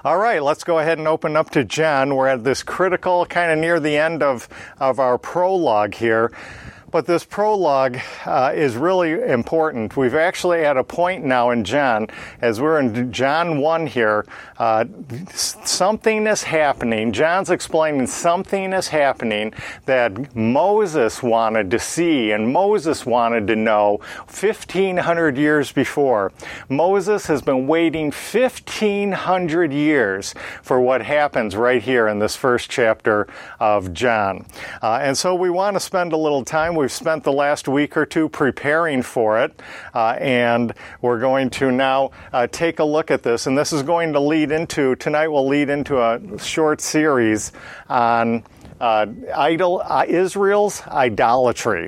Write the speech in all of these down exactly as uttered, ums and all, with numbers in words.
All right, let's go ahead and open up to John. We're at this critical, kind of near the end of, of our prologue here. But this prologue uh, is really important. We've actually at a point now in John, as we're in John one here, uh, something is happening. John's explaining something is happening that Moses wanted to see and Moses wanted to know fifteen hundred years before. Moses has been waiting fifteen hundred years for what happens right here in this first chapter of John. Uh, and so we want to spend a little time. We've spent the last week or two preparing for it, uh, and we're going to now uh, take a look at this. And this is going to lead into, tonight will lead into a short series on uh, idol, uh, Israel's idolatry.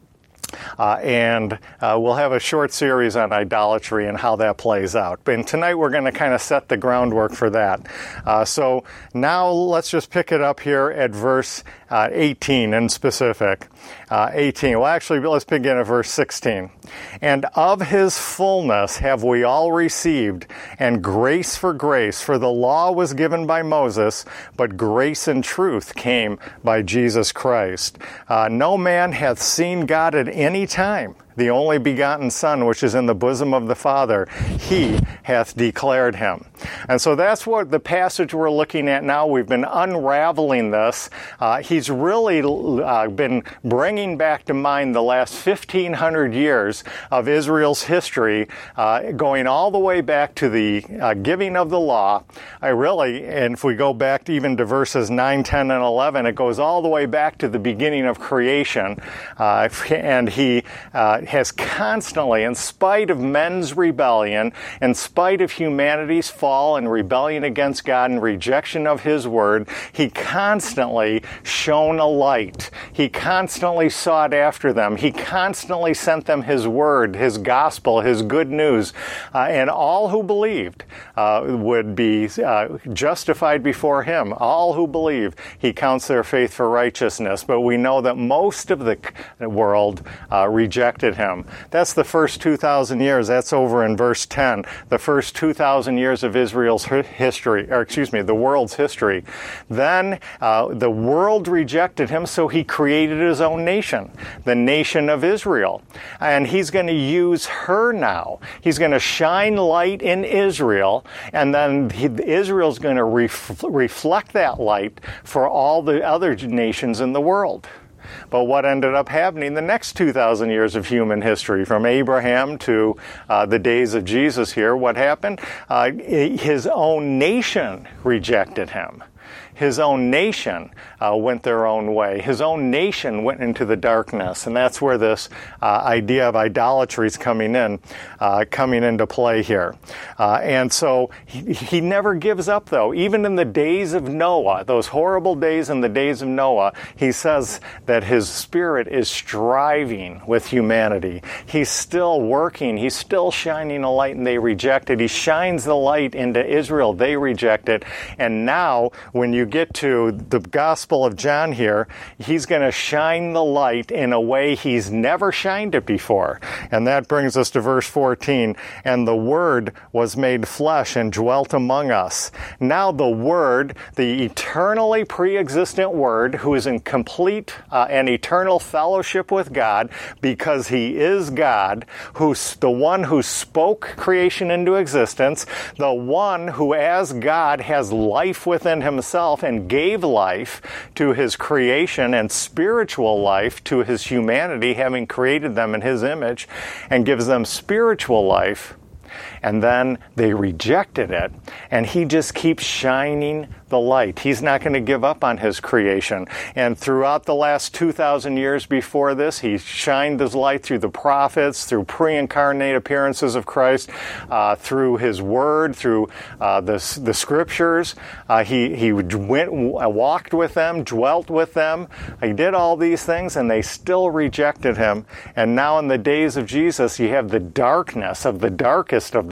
Uh, and uh, we'll have a short series on idolatry and how that plays out. And tonight we're going to kind of set the groundwork for that. Uh, so now let's just pick it up here at verse uh, eighteen in specific. Uh, eighteen. Well, actually, let's begin at verse sixteen. And of his fullness have we all received, and grace for grace. For the law was given by Moses, but grace and truth came by Jesus Christ. Uh, no man hath seen God at any time. The only begotten Son, which is in the bosom of the Father, he hath declared him. And so that's what the passage we're looking at now. We've been unraveling this. Uh, he's really uh, been bringing back to mind the last fifteen hundred years of Israel's history, uh, going all the way back to the uh, giving of the law. I really, and if we go back to even to verses nine, ten, and eleven, it goes all the way back to the beginning of creation. Uh, and he uh, has constantly, in spite of men's rebellion, in spite of humanity's fall and rebellion against God and rejection of his word, he constantly shone a light. He constantly sought after them. He constantly sent them his word, his gospel, his good news. Uh, and all who believed uh, would be uh, justified before him. All who believe, he counts their faith for righteousness. But we know that most of the world uh, rejected him. That's the first two thousand years. That's over in verse ten. The first two thousand years of Israel's history, or excuse me, the world's history. Then uh, the world rejected him, so he created his own nation, the nation of Israel. And he's going to use her now. He's going to shine light in Israel, and then he, Israel's going to ref, reflect that light for all the other nations in the world. But what ended up happening the next two thousand years of human history, from Abraham to uh, the days of Jesus here, what happened? Uh, his own nation rejected him. His own nation uh, went their own way. His own nation went into the darkness, and that's where this uh, idea of idolatry is coming in, uh, coming into play here. Uh, and so he, he never gives up, though. Even in the days of Noah, those horrible days in the days of Noah, he says that his spirit is striving with humanity. He's still working. He's still shining a light, and they reject it. He shines the light into Israel. They reject it. And now, when you get to the Gospel of John here, he's going to shine the light in a way he's never shined it before. And that brings us to verse fourteen. And the Word was made flesh and dwelt among us. Now the Word, the eternally pre-existent Word, who is in complete uh, and eternal fellowship with God, because he is God, who's the one who spoke creation into existence, the one who as God has life within himself and gave life to his creation and spiritual life to his humanity, having created them in his image, and gives them spiritual life. And then they rejected it, and he just keeps shining the light. He's not going to give up on his creation. And throughout the last two thousand years before this, he shined his light through the prophets, through pre-incarnate appearances of Christ, uh, through his word, through uh, the, the scriptures. Uh, he, he went, walked with them, dwelt with them. He did all these things, and they still rejected him. And now in the days of Jesus, you have the darkness of the darkest of the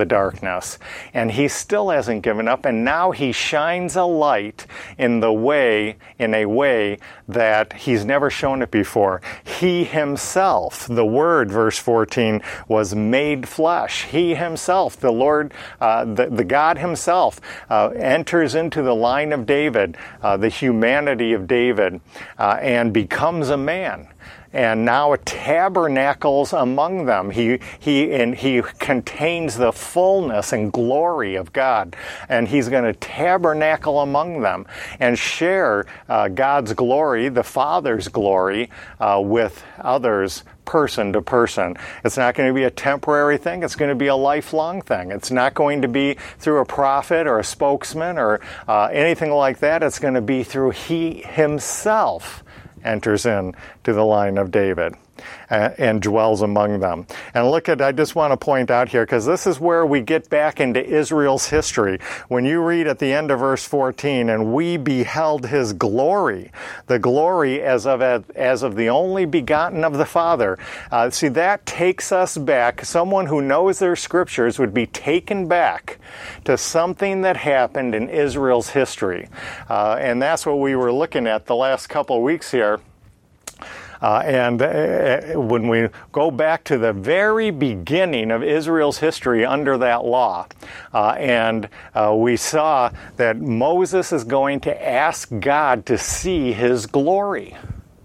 the darkness. And he still hasn't given up, and now he shines a light in the way, in a way that he's never shown it before. He himself, the Word, verse fourteen, was made flesh. He himself, the Lord, uh, the, the God himself, uh, enters into the line of David, uh, the humanity of David, uh, and becomes a man. And now it tabernacles among them. He he and he contains the fullness and glory of God, and he's going to tabernacle among them and share uh, God's glory, the Father's glory, uh, with others, person to person. It's not going to be a temporary thing. It's going to be a lifelong thing. It's not going to be through a prophet or a spokesman or uh, anything like that. It's going to be through he himself enters in to the line of David uh, and dwells among them. And look at, I just want to point out here, because this is where we get back into Israel's history. When you read at the end of verse fourteen, and we beheld his glory, the glory as of as of the only begotten of the Father. Uh, see, that takes us back. Someone who knows their scriptures would be taken back to something that happened in Israel's history. Uh, and that's what we were looking at the last couple of weeks here. Uh, and uh, when we go back to the very beginning of Israel's history under that law, uh, and uh, we saw that Moses is going to ask God to see his glory.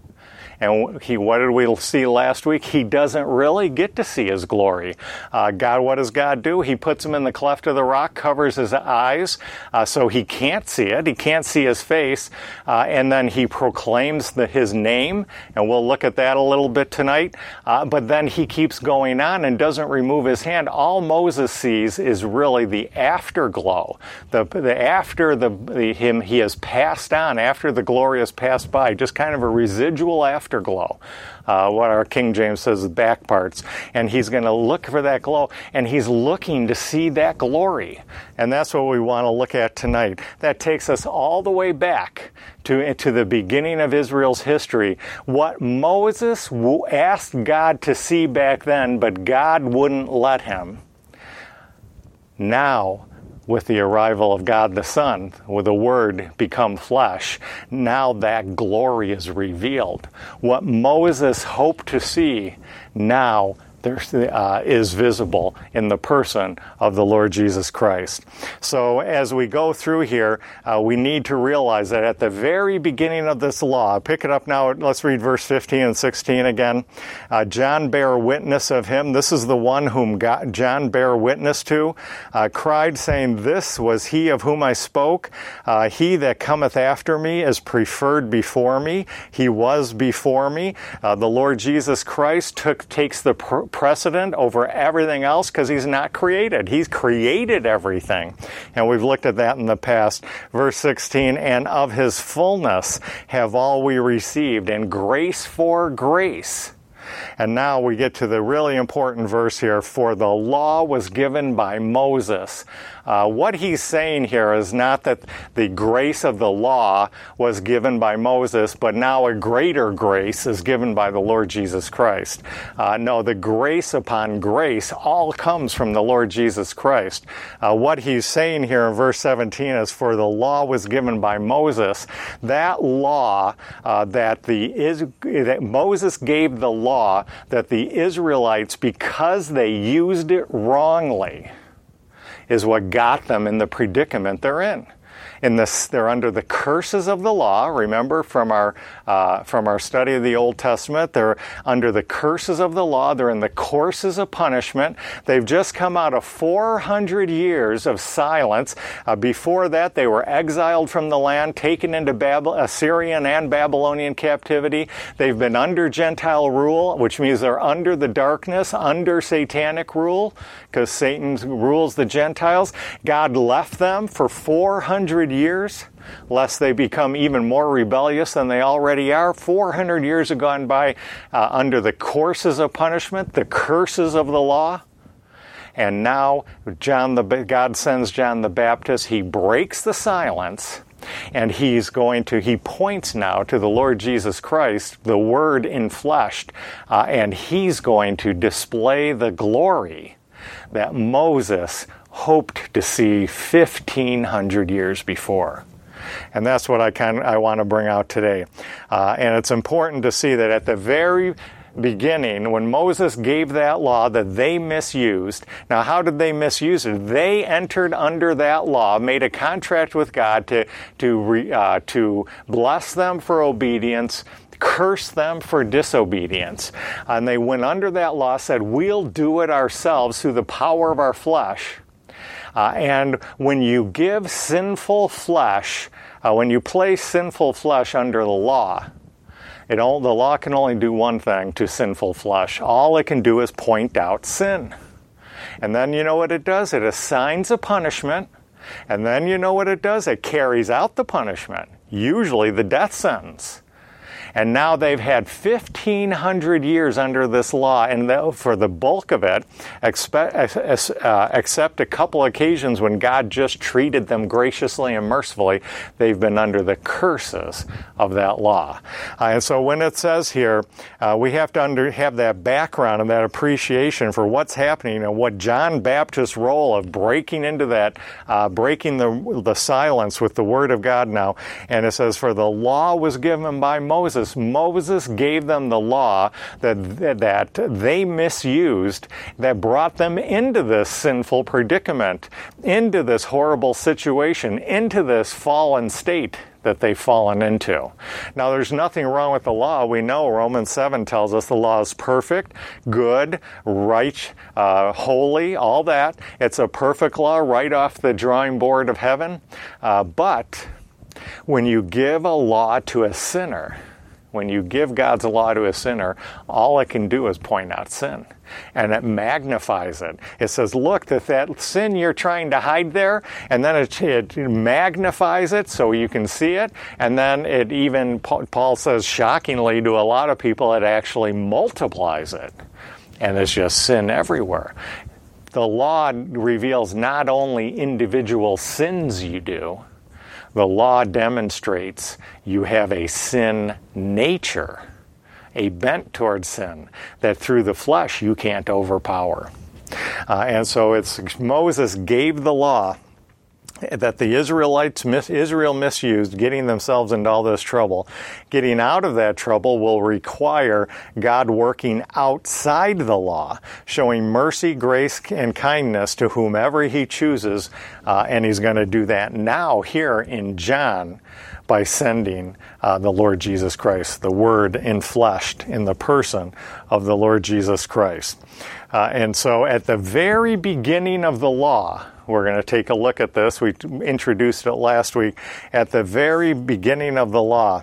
And he, what did we see last week? He doesn't really get to see his glory. Uh, God, what does God do? He puts him in the cleft of the rock, covers his eyes, uh, so he can't see it. He can't see his face. Uh, and then he proclaims the, his name, and we'll look at that a little bit tonight. Uh, but then he keeps going on and doesn't remove his hand. All Moses sees is really the afterglow. The, the after the, the him he has passed on, after the glory has passed by, just kind of a residual afterglow. Afterglow, uh, what our King James says, the back parts. And he's going to look for that glow, and he's looking to see that glory. And that's what we want to look at tonight. That takes us all the way back to, to the beginning of Israel's history. What Moses asked God to see back then, but God wouldn't let him. Now, with the arrival of God the Son, with the Word become flesh, now that glory is revealed. What Moses hoped to see now uh, is visible in the person of the Lord Jesus Christ. So as we go through here, uh, we need to realize that at the very beginning of this law, pick it up now, let's read verse fifteen and sixteen again. Uh, John bare witness of him. This is the one whom God, John bare witness to, uh, cried, saying, this was he of whom I spoke. Uh, he that cometh after me is preferred before me. He was before me. Uh, the Lord Jesus Christ took takes the pr- precedent over everything else because he's not created. He's created everything. And we've looked at that in the past. Verse sixteen, and of his fullness have all we received, and grace for grace. And now we get to the really important verse here. For the law was given by Moses. Uh, what he's saying here is not that the grace of the law was given by Moses, but now a greater grace is given by the Lord Jesus Christ. Uh, no, the grace upon grace all comes from the Lord Jesus Christ. Uh, what he's saying here in verse seventeen is, for the law was given by Moses. That law uh, that the is, that Moses gave the law that the Israelites, because they used it wrongly, is what got them in the predicament they're in. In this, they're under the curses of the law. Remember from our uh, from our study of the Old Testament, they're under the curses of the law. They're in the courses of punishment. They've just come out of four hundred years of silence. Uh, before that, they were exiled from the land, taken into Bab- Assyrian and Babylonian captivity. They've been under Gentile rule, which means they're under the darkness, under satanic rule, because Satan rules the Gentiles. God left them for four hundred years, lest they become even more rebellious than they already are. four hundred years have gone by uh, under the courses of punishment, the curses of the law. And now John the God sends John the Baptist. He breaks the silence, and he's going to, he points now to the Lord Jesus Christ, the Word infleshed, uh, and he's going to display the glory that Moses hoped to see fifteen hundred years before. And that's what I kind of, I want to bring out today. Uh, and it's important to see that at the very beginning, when Moses gave that law that they misused, now how did they misuse it? They entered under that law, made a contract with God to to re, uh, to bless them for obedience, curse them for disobedience. And they went under that law, said, we'll do it ourselves through the power of our flesh. Uh, and when you give sinful flesh, uh, when you place sinful flesh under the law, it all, the law can only do one thing to sinful flesh. All it can do is point out sin. And then you know what it does? It assigns a punishment. And then you know what it does? It carries out the punishment, usually the death sentence. And now they've had fifteen hundred years under this law, and for the bulk of it, except, uh, except a couple occasions when God just treated them graciously and mercifully, they've been under the curses of that law. Uh, and so when it says here, uh, we have to under, have that background and that appreciation for what's happening and what John Baptist's role of breaking into that, uh, breaking the, the silence with the Word of God now. And it says, for the law was given by Moses. Moses gave them the law that, that they misused, that brought them into this sinful predicament, into this horrible situation, into this fallen state that they've fallen into. Now, there's nothing wrong with the law. We know Romans seven tells us the law is perfect, good, right, uh, holy, all that. It's a perfect law right off the drawing board of heaven. Uh, but when you give a law to a sinner, when you give God's law to a sinner, all it can do is point out sin. And it magnifies it. It says, look, that that sin you're trying to hide there, and then it, it magnifies it so you can see it. And then it even, Paul says, shockingly to a lot of people, it actually multiplies it. And it's just sin everywhere. The law reveals not only individual sins you do, the law demonstrates you have a sin nature, a bent towards sin, that through the flesh you can't overpower. Uh, and so it's Moses gave the law that the Israelites, Israel misused, getting themselves into all this trouble. Getting out of that trouble will require God working outside the law, showing mercy, grace, and kindness to whomever He chooses, uh, and He's going to do that now here in John by sending uh, the Lord Jesus Christ, the Word enfleshed in the person of the Lord Jesus Christ. Uh, and so at the very beginning of the law, we're going to take a look at this. We introduced it last week. At the very beginning of the law,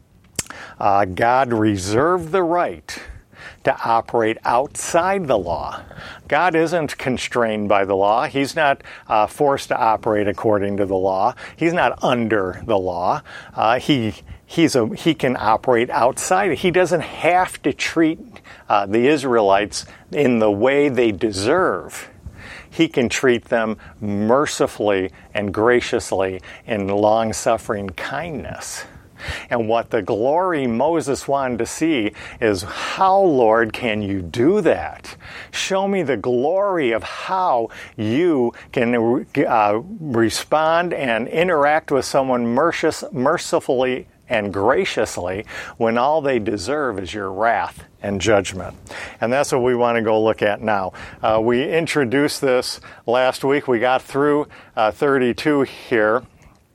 uh, God reserved the right to operate outside the law. God isn't constrained by the law. He's not uh, forced to operate according to the law. He's not under the law. Uh, he he's a, he can operate outside. He doesn't have to treat uh, the Israelites in the way they deserve. He can treat them mercifully and graciously in long-suffering kindness. And what the glory Moses wanted to see is, how, Lord, can you do that? Show me the glory of how you can uh, respond and interact with someone mercious, mercifully and graciously when all they deserve is your wrath and judgment. And that's what we want to go look at now. Uh, we introduced this last week. We got through uh, thirty-two here,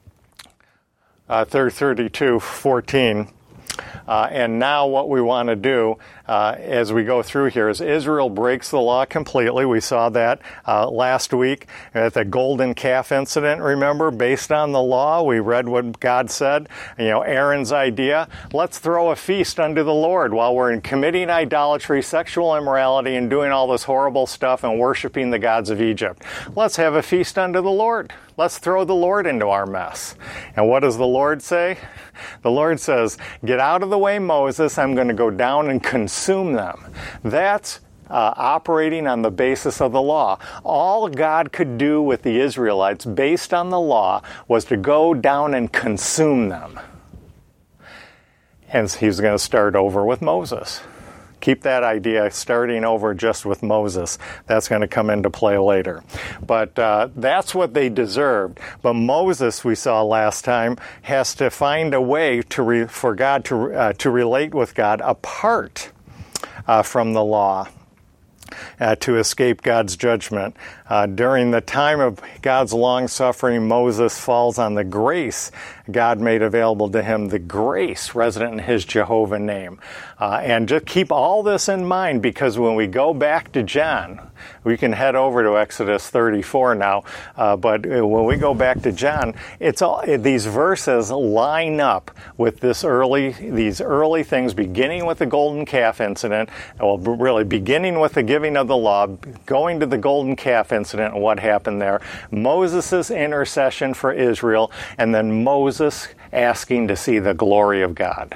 uh, thirty-two fourteen. Uh, and now what we want to do uh, as we go through here is Israel breaks the law completely. We saw that uh, last week at the golden calf incident, remember, based on the law. We read what God said, you know, Aaron's idea. Let's throw a feast unto the Lord while we're in committing idolatry, sexual immorality, and doing all this horrible stuff and worshiping the gods of Egypt. Let's have a feast unto the Lord. Let's throw the Lord into our mess. And what does the Lord say? The Lord says, get out of the way, Moses. I'm going to go down and consume them. That's uh, operating on the basis of the law. All God could do with the Israelites based on the law was to go down and consume them. And he's going to start over with Moses. Keep that idea starting over just with Moses. That's going to come into play later. But uh, that's what they deserved. But Moses, we saw last time, has to find a way to re- for God to uh, to relate with God apart uh, from the law. Uh, to escape God's judgment. Uh, during the time of God's long-suffering, Moses falls on the grace God made available to him, the grace resident in his Jehovah name. Uh, and just keep all this in mind, because when we go back to John, we can head over to Exodus thirty-four now, uh, but when we go back to John, it's all, these verses line up with this early, these early things, beginning with the golden calf incident, well, really beginning with the giving of the law, going to the golden calf incident and what happened there, Moses' intercession for Israel, and then Moses asking to see the glory of God.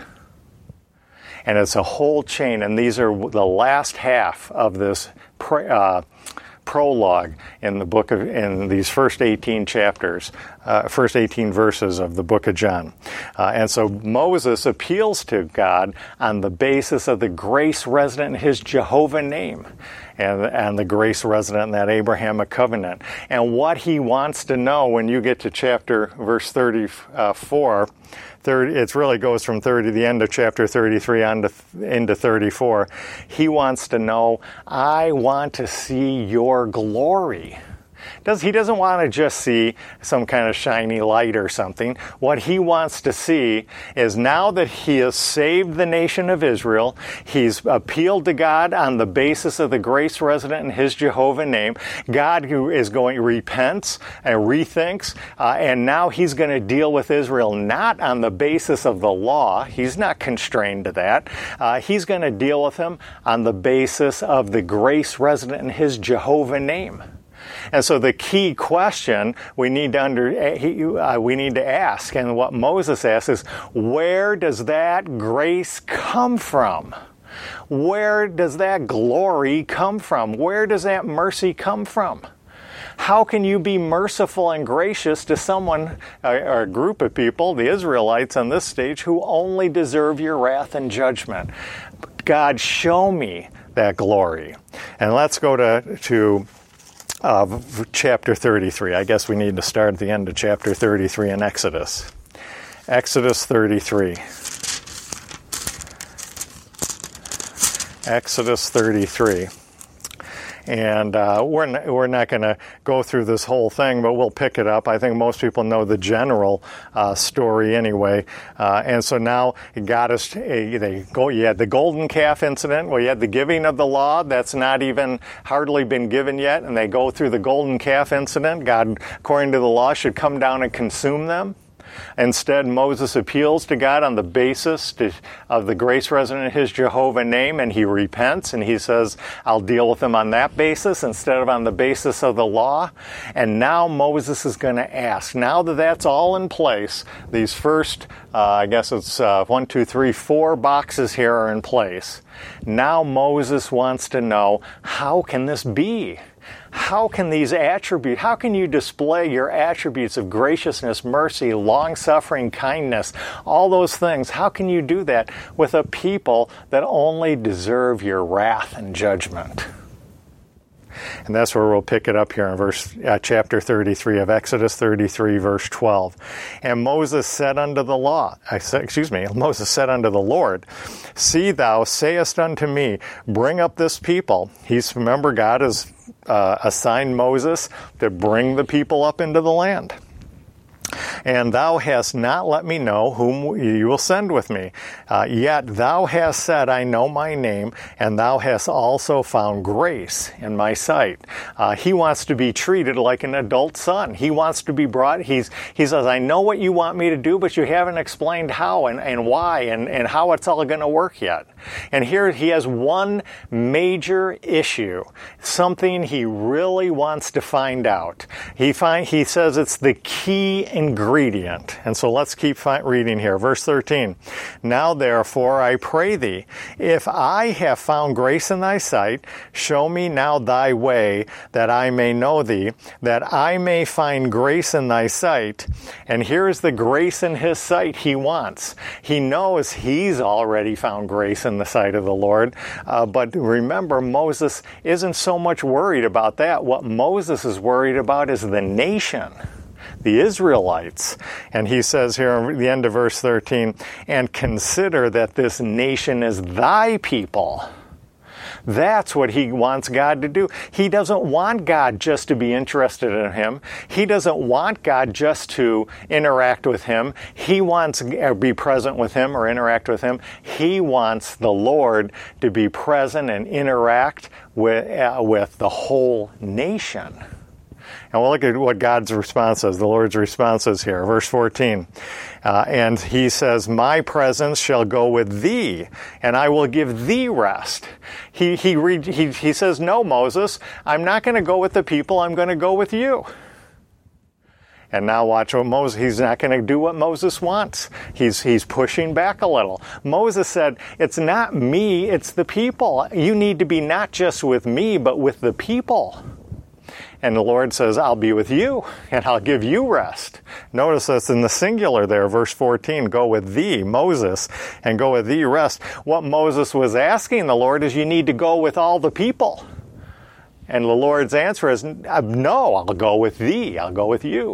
And it's a whole chain, and these are the last half of this uh, prologue in the book of, in these first eighteen chapters, uh, first eighteen verses of the book of John. Uh, and so Moses appeals to God on the basis of the grace resident in his Jehovah name, and, and the grace resident in that Abrahamic covenant. And what he wants to know when you get to chapter, verse thirty-four, thirty, it really goes from thirty, the end of chapter thirty-three on to, into thirty-four. He wants to know, I want to see your glory. Does, he doesn't want to just see some kind of shiny light or something. What he wants to see is, now that he has saved the nation of Israel, he's appealed to God on the basis of the grace resident in his Jehovah name. God who is going, repents and rethinks, uh, and now he's going to deal with Israel not on the basis of the law. He's not constrained to that. Uh, he's going to deal with him on the basis of the grace resident in his Jehovah name. And so the key question we need to under uh, we need to ask, and what Moses asks, is, where does that grace come from? Where does that glory come from? Where does that mercy come from? How can you be merciful and gracious to someone, or a group of people, the Israelites on this stage, who only deserve your wrath and judgment? God, show me that glory. And let's go to to Uh, chapter thirty-three. I guess we need to start at the end of chapter thirty-three in Exodus. Exodus thirty-three. Exodus thirty-three. And uh, we're not, we're not going to go through this whole thing, but we'll pick it up. I think most people know the general uh, story anyway. Uh, and so now God is, they go, you had the golden calf incident, well, you had the giving of the law. That's not even hardly been given yet. And they go through the golden calf incident. God, according to the law, should come down and consume them. Instead, Moses appeals to God on the basis to, of the grace resident in his Jehovah name, and he repents, and he says, I'll deal with him on that basis instead of on the basis of the law. And now Moses is going to ask, now that that's all in place, these first, uh, I guess it's uh, one, two, three, four boxes here are in place. Now Moses wants to know, how can this be? How can these attributes, how can you display your attributes of graciousness, mercy, long-suffering, kindness, all those things? How can you do that with a people that only deserve your wrath and judgment? And that's where we'll pick it up here in verse uh, chapter thirty-three of Exodus thirty-three, verse twelve. And Moses said unto the law, I said, excuse me, Moses said unto the Lord, see, thou sayest unto me, bring up this people. He's, remember, God has uh, assigned Moses to bring the people up into the land. And thou hast not let me know whom you will send with me. Uh, yet thou hast said, I know my name, and thou hast also found grace in my sight. Uh, he wants to be treated like an adult son. He wants to be brought, he's, he says, I know what you want me to do, but you haven't explained how and, and why and, and how it's all going to work yet. And here he has one major issue, something he really wants to find out. He find, he says it's the key ingredient ingredient. And so let's keep fi- reading here. Verse thirteen. Now therefore I pray thee, if I have found grace in thy sight, show me now thy way, that I may know thee, that I may find grace in thy sight. And here's the grace in his sight he wants. He knows he's already found grace in the sight of the Lord. Uh, but remember, Moses isn't so much worried about that. What Moses is worried about is the nation, the Israelites. And he says here at the end of verse thirteen, and consider that this nation is thy people. That's what he wants God to do. He doesn't want God just to be interested in him. He doesn't want God just to interact with him. He wants to be present with him or interact with him. He wants the Lord to be present and interact with, uh, with the whole nation. And we'll look at what God's response is, the Lord's response is here. Verse fourteen. Uh, and he says, my presence shall go with thee, and I will give thee rest. He, he, re- he, he says, no, Moses, I'm not going to go with the people, I'm going to go with you. And now watch what Moses, he's not going to do what Moses wants. He's, he's pushing back a little. Moses said, it's not me, it's the people. You need to be not just with me, but with the people. And the Lord says, I'll be with you, and I'll give you rest. Notice that's in the singular there, verse fourteen, go with thee, Moses, and go with thee rest. What Moses was asking the Lord is, you need to go with all the people. And the Lord's answer is, no, I'll go with thee, I'll go with you.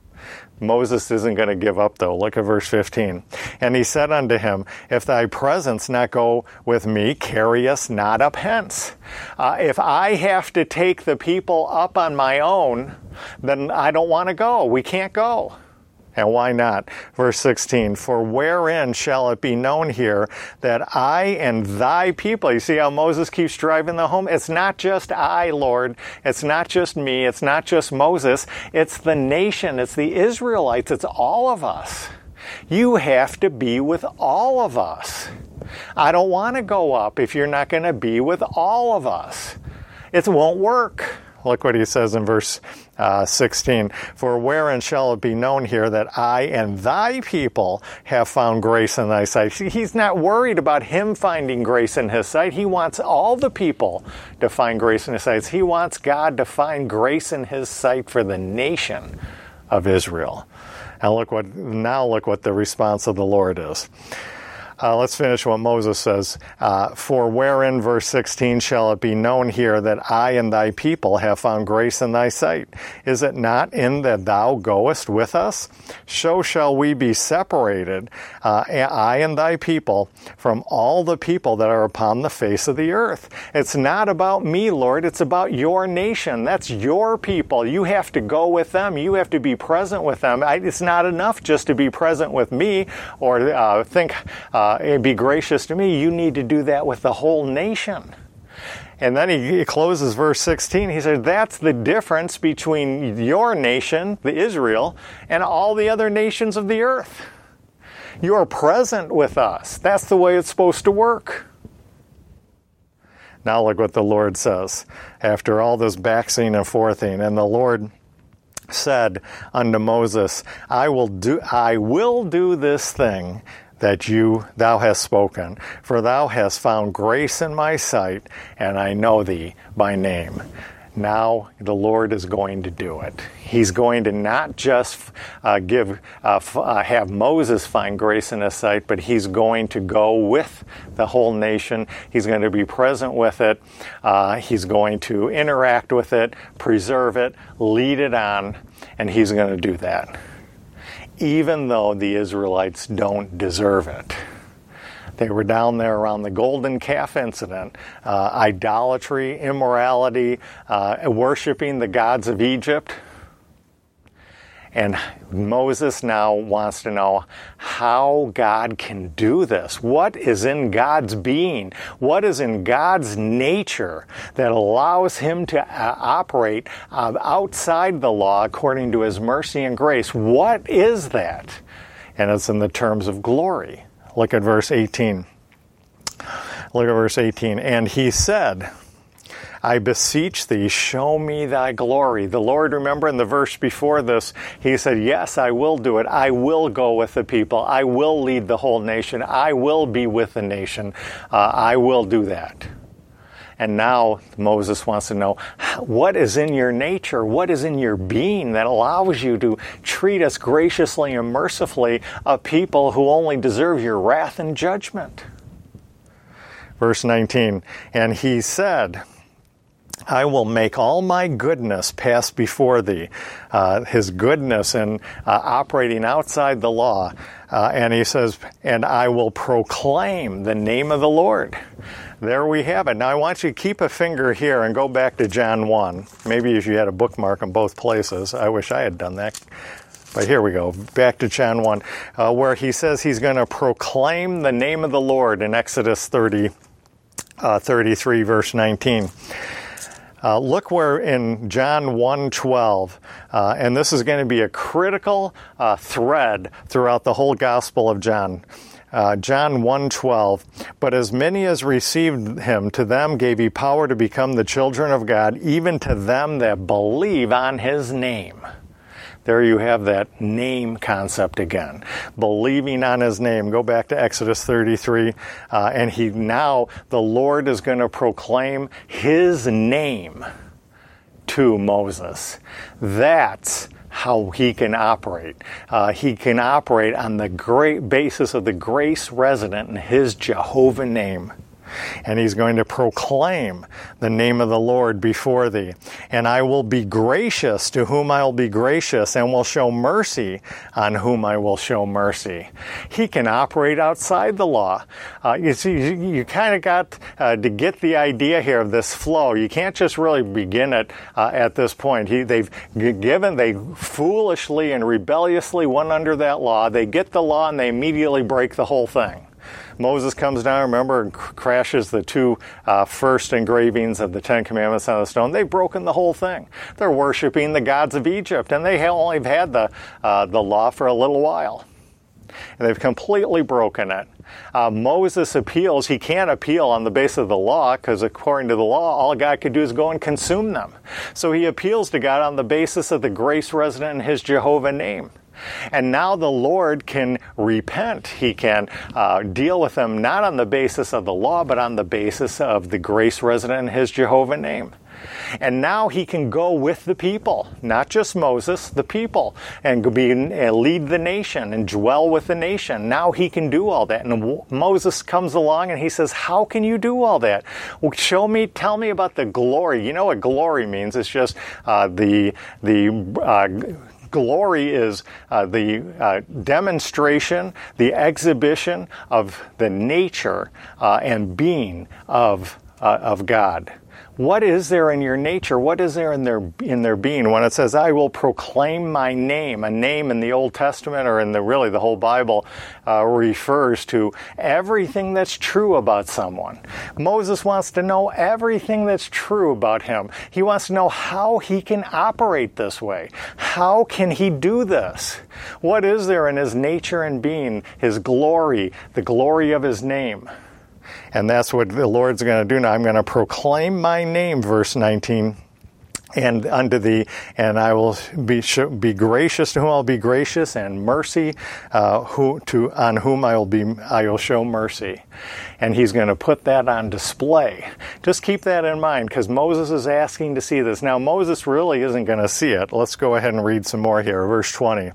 Moses isn't going to give up, though. Look at verse fifteen. And he said unto him, if thy presence not go with me, carry us not up hence. Uh, if I have to take the people up on my own, then I don't want to go. We can't go. And why not? Verse sixteen, for wherein shall it be known here that I and thy people, you see how Moses keeps driving the home? It's not just I, Lord. It's not just me. It's not just Moses. It's the nation. It's the Israelites. It's all of us. You have to be with all of us. I don't want to go up if you're not going to be with all of us. It won't work. Look what he says in verse uh, sixteen. For wherein shall it be known here that I and thy people have found grace in thy sight? He's not worried about him finding grace in his sight. He wants all the people to find grace in his sight. He wants God to find grace in his sight for the nation of Israel. And look what now look what the response of the Lord is. Uh, let's finish what Moses says. Uh, For wherein, verse sixteen, shall it be known here that I and thy people have found grace in thy sight? Is it not in that thou goest with us? So shall we be separated, uh, I and thy people, from all the people that are upon the face of the earth. It's not about me, Lord. It's about your nation. That's your people. You have to go with them. You have to be present with them. I, it's not enough just to be present with me or uh, think... Uh, Uh, be gracious to me. You need to do that with the whole nation. And then he, he closes verse sixteen. He says, that's the difference between your nation, the Israel, and all the other nations of the earth. You are present with us. That's the way it's supposed to work. Now look what the Lord says. After all this backing and forthing, and the Lord said unto Moses, I will do, I will do this thing that you, thou hast spoken, for thou hast found grace in my sight, and I know thee by name. Now the Lord is going to do it. He's going to not just uh, give, uh, f- uh, have Moses find grace in his sight, but he's going to go with the whole nation. He's going to be present with it. Uh, he's going to interact with it, preserve it, lead it on, and he's going to do that. Even though the Israelites don't deserve it. They were down there around the golden calf incident, uh, idolatry, immorality, uh, worshiping the gods of Egypt. And Moses now wants to know how God can do this. What is in God's being? What is in God's nature that allows him to uh, operate uh, outside the law according to his mercy and grace? What is that? And it's in the terms of glory. Look at verse eighteen. Look at verse eighteen. And he said, I beseech thee, show me thy glory. The Lord, remember in the verse before this, he said, yes, I will do it. I will go with the people. I will lead the whole nation. I will be with the nation. Uh, I will do that. And now Moses wants to know, what is in your nature, what is in your being that allows you to treat us graciously and mercifully, a people who only deserve your wrath and judgment? Verse nineteen, and he said, I will make all my goodness pass before thee. Uh, his goodness in uh, operating outside the law. Uh, and he says, and I will proclaim the name of the Lord. There we have it. Now I want you to keep a finger here and go back to John one. Maybe if you had a bookmark in both places. I wish I had done that. But here we go, back to John one, uh, where he says he's going to proclaim the name of the Lord in Exodus thirty, uh, thirty-three, verse nineteen. Uh, look where in John one twelve, uh, and this is going to be a critical uh, thread throughout the whole Gospel of John. Uh, John one twelve, but as many as received him, to them gave he power to become the children of God, even to them that believe on his name. There you have that name concept again. Believing on his name. Go back to Exodus thirty-three. Uh, and he now, the Lord is going to proclaim his name to Moses. That's how he can operate. Uh, he can operate on the great basis of the grace resident in his Jehovah name. And he's going to proclaim the name of the Lord before thee. And I will be gracious to whom I will be gracious, and will show mercy on whom I will show mercy. He can operate outside the law. Uh, you see, you, you kind of got uh, to get the idea here of this flow. You can't just really begin it uh, at this point. He, they've given, they foolishly and rebelliously went under that law. They get the law and they immediately break the whole thing. Moses comes down, remember, and crashes the two uh, first engravings of the Ten Commandments on the stone. They've broken the whole thing. They're worshiping the gods of Egypt, and they only have had the, uh, the law for a little while. And they've completely broken it. Uh, Moses appeals. He can't appeal on the basis of the law, because according to the law, all God could do is go and consume them. So he appeals to God on the basis of the grace resident in his Jehovah name. And now the Lord can repent. He can uh, deal with them not on the basis of the law, but on the basis of the grace resident in his Jehovah name. And now he can go with the people, not just Moses, the people, and be, uh, lead the nation and dwell with the nation. Now he can do all that. And Moses comes along and he says, how can you do all that? Well, show me, tell me about the glory. You know what glory means? It's just uh, the, the, uh, Glory is uh, the uh, demonstration, the exhibition of the nature uh, and being of uh, of God. What is there in your nature? What is there in their in their being? When it says, I will proclaim my name, a name in the Old Testament or in the really the whole Bible uh, refers to everything that's true about someone. Moses wants to know everything that's true about him. He wants to know how he can operate this way. How can he do this? What is there in his nature and being, his glory, the glory of his name? And that's what the Lord's going to do now. I'm going to proclaim my name, verse nineteen, and unto thee, and I will be be gracious to whom I'll be gracious, and mercy uh, who to on whom I will be I will show mercy. And he's going to put that on display. Just keep that in mind, because Moses is asking to see this. Now Moses really isn't going to see it. Let's go ahead and read some more here, verse twenty.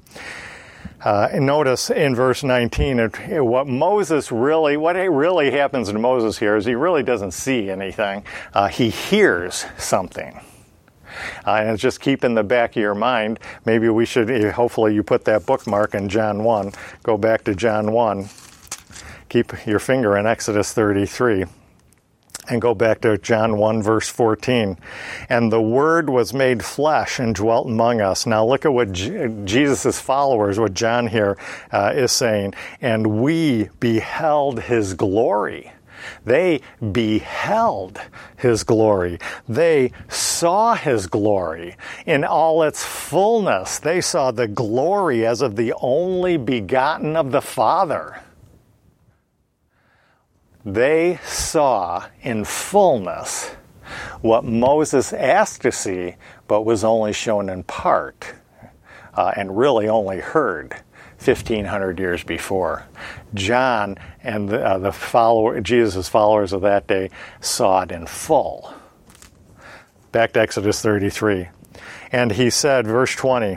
Uh, and notice in verse nineteen, it, it, what Moses really, what really happens to Moses here is he really doesn't see anything. Uh, he hears something. Uh, and just keep in the back of your mind, maybe we should, hopefully you put that bookmark in John one. Go back to John one. Keep your finger in Exodus thirty-three. And go back to John one, verse fourteen. And the Word was made flesh and dwelt among us. Now look at what J- Jesus' followers, what John here uh, is saying. And we beheld his glory. They beheld his glory. They saw his glory in all its fullness. They saw the glory as of the only begotten of the Father. They saw in fullness what Moses asked to see, but was only shown in part, uh, and really only heard fifteen hundred years before. John and the, uh, the follower, Jesus' followers of that day saw it in full. Back to Exodus thirty-three. And he said, verse twenty,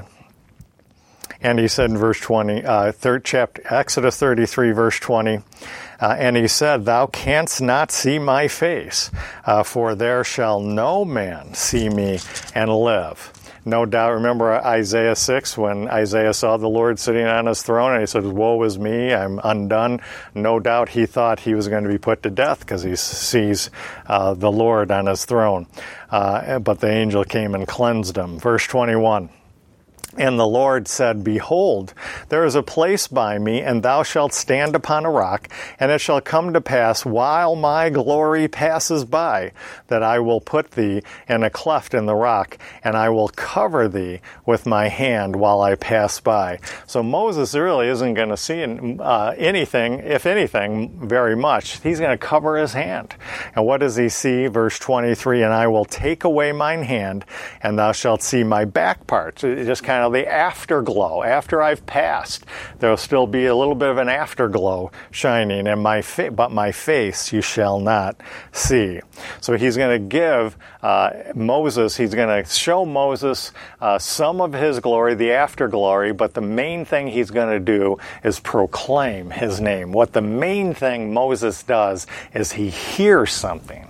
and he said in verse twenty, uh, third chapter, Exodus thirty-three, verse twenty, uh, and he said, thou canst not see my face, uh, for there shall no man see me and live. No doubt, remember Isaiah six, when Isaiah saw the Lord sitting on his throne, and he said, woe is me, I'm undone. No doubt he thought he was going to be put to death because he sees uh, the Lord on his throne. Uh, but the angel came and cleansed him. Verse twenty-one. And the Lord said, behold, there is a place by me, and thou shalt stand upon a rock, and it shall come to pass, while my glory passes by, that I will put thee in a cleft in the rock, and I will cover thee with my hand while I pass by. So Moses really isn't going to see uh, anything, if anything, very much. He's going to cover his hand. And what does he see? Verse twenty-three, and I will take away mine hand, and thou shalt see my back parts. It just kind of the afterglow. After I've passed, there'll still be a little bit of an afterglow shining, and my fa- but my face you shall not see. So he's going to give uh, Moses, he's going to show Moses uh, some of his glory, the afterglory, but the main thing he's going to do is proclaim his name. What the main thing Moses does is he hears something,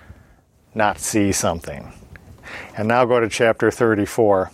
not sees something. And now go to chapter thirty-four.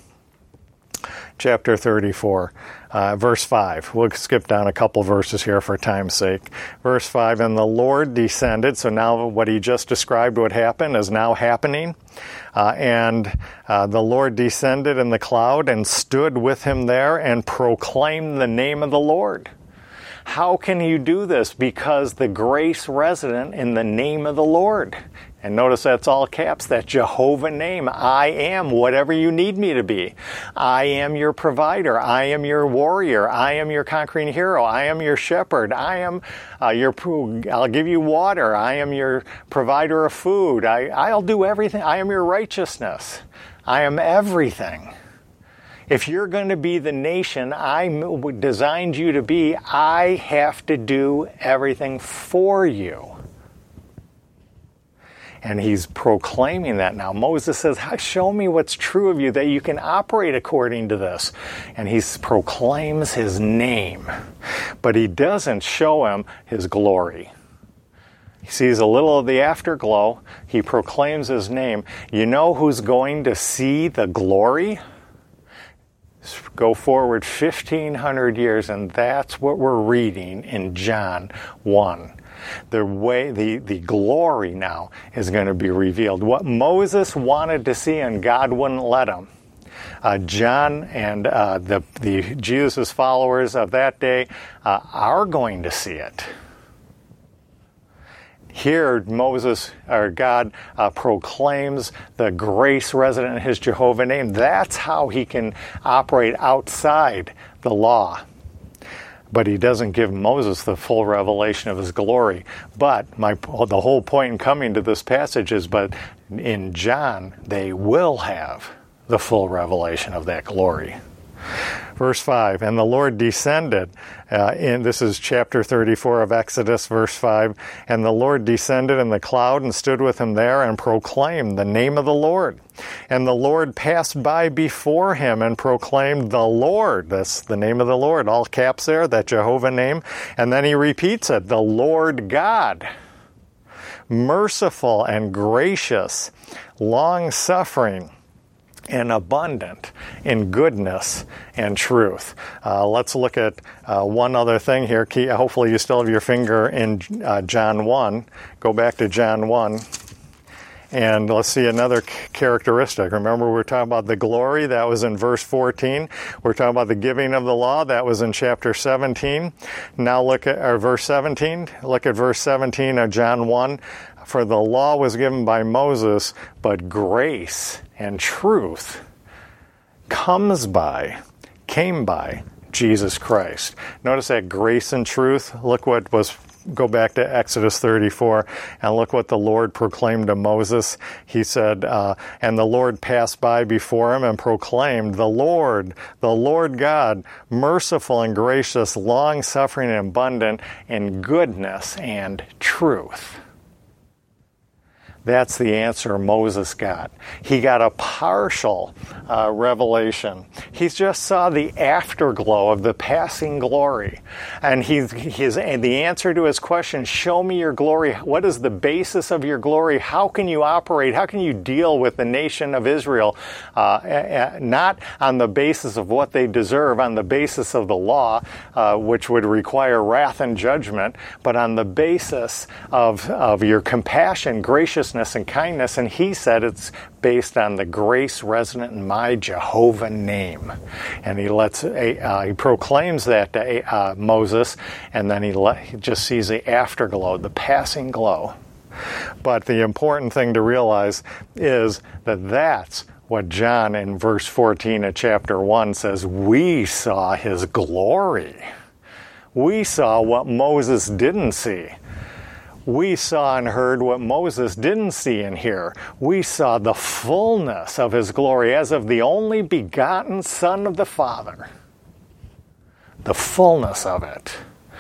Chapter thirty-four, uh, verse five. We'll skip down a couple verses here for time's sake. Verse five, and the Lord descended. So now what he just described would happen is now happening. Uh, and uh, the Lord descended in the cloud and stood with him there and proclaimed the name of the Lord. How can you do this? Because the grace resident in the name of the Lord. And notice that's all caps, that Jehovah name. I am whatever you need me to be. I am your provider. I am your warrior. I am your conquering hero. I am your shepherd. I am uh, your, I'll give you water. I am your provider of food. I, I'll do everything. I am your righteousness. I am everything. If you're going to be the nation I designed you to be, I have to do everything for you. And he's proclaiming that now. Moses says, show me what's true of you, that you can operate according to this. And he proclaims his name. But he doesn't show him his glory. He sees a little of the afterglow. He proclaims his name. You know who's going to see the glory? Go forward fifteen hundred years, and that's what we're reading in John one. The way, the, the glory now is going to be revealed. What Moses wanted to see and God wouldn't let him. Uh, John and uh, the, the Jesus' followers of that day uh, are going to see it. Here, Moses, or God, uh, proclaims the grace resident in his Jehovah name. That's how he can operate outside the law. But he doesn't give Moses the full revelation of his glory. But my the whole point in coming to this passage is, but in John, they will have the full revelation of that glory. Verse five, and the Lord descended, uh, in this is chapter thirty-four of Exodus, verse five, and the Lord descended in the cloud and stood with him there and proclaimed the name of the Lord. And the Lord passed by before him and proclaimed the Lord. That's the name of the Lord, all caps there, that Jehovah name. And then he repeats it, the Lord God, merciful and gracious, long-suffering, and abundant in goodness and truth. Uh, let's look at uh, one other thing here. Hopefully you still have your finger in uh, John one. Go back to John one. And let's see another characteristic. Remember, we were talking about the glory. That was in verse fourteen. We're talking about the giving of the law. That was in chapter seventeen. Now look at or verse seventeen. Look at verse seventeen of John one. For the law was given by Moses, but grace and truth comes by, came by Jesus Christ. Notice that grace and truth. Look what was go back to Exodus thirty-four and look what the Lord proclaimed to Moses. He said, uh, and the Lord passed by before him and proclaimed, the Lord, the Lord God, merciful and gracious, long-suffering and abundant in goodness and truth. That's the answer Moses got. He got a partial uh, revelation. He just saw the afterglow of the passing glory. And he, his, the answer to his question, show me your glory. What is the basis of your glory? How can you operate? How can you deal with the nation of Israel? Uh, not on the basis of what they deserve, on the basis of the law, uh, which would require wrath and judgment, but on the basis of, of your compassion, graciousness, and kindness. And he said it's based on the grace resident in my Jehovah name. And he lets uh, he proclaims that to uh, Moses, and then he, let, he just sees the afterglow, the passing glow. But the important thing to realize is that that's what John in verse fourteen of chapter one says, we saw his glory. We saw what Moses didn't see. We saw and heard what Moses didn't see and hear. We saw the fullness of his glory as of the only begotten Son of the Father. The fullness of it.